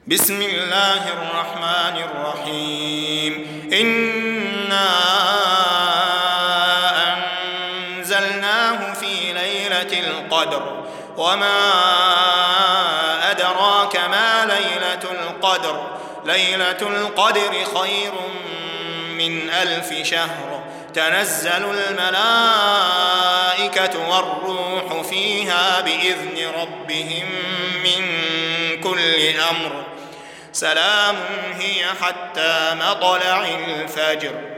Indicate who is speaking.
Speaker 1: بسم الله الرحمن الرحيم إنا أنزلناه في ليلة القدر وما أدراك ما ليلة القدر ليلة القدر خير من 1000 شهر تنزل الملائكة والروح فيها بإذن ربهم من كل أمر سلام هي حتى مطلع الفجر